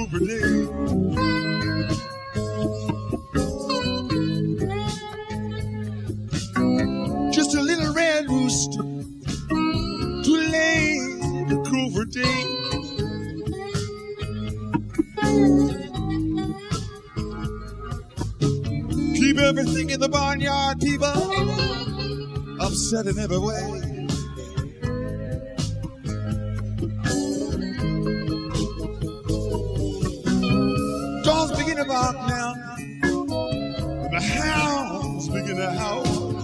per day. Just a little red rooster to lay the crow for day. Keep everything in the barnyard, people, upset in every way. Dogs begin to bark now, and the hounds begin to howl.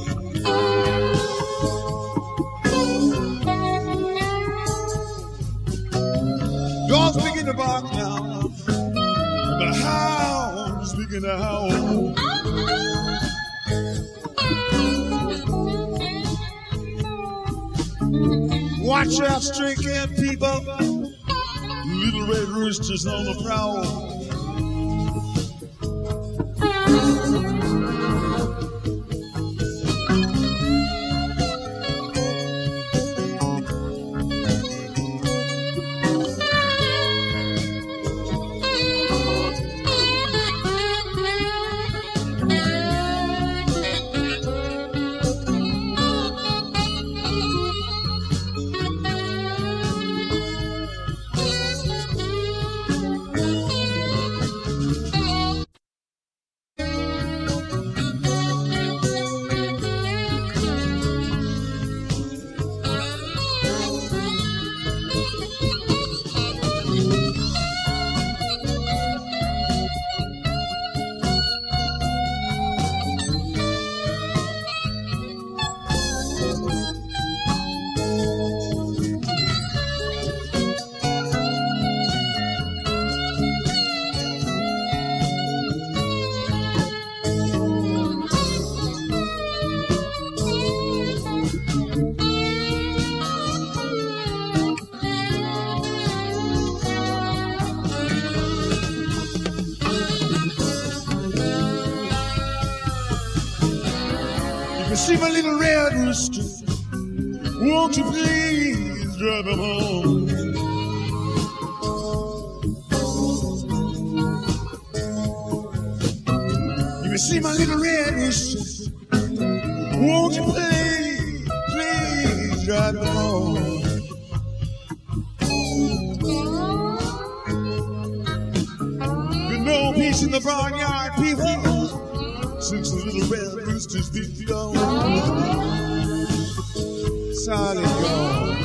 Dogs begin to bark now, and the hounds begin to howl. Watch out, stray cat people, little red roosters on the prowl. See my little red rooster, won't you please drive him home? You can see my little red rooster, won't you please drive him home? Been no peace in the barnyard, people, since the little red rooster's been gone. Solid gone.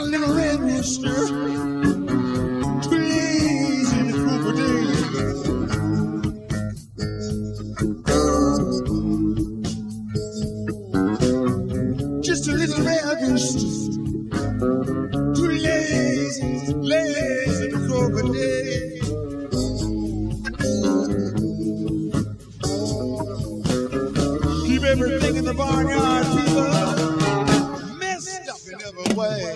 little red rooster, too lazy to croak a day. Just a little red rooster, too lazy to croak a day. Keep everything in the barnyard, people, messed up in every way.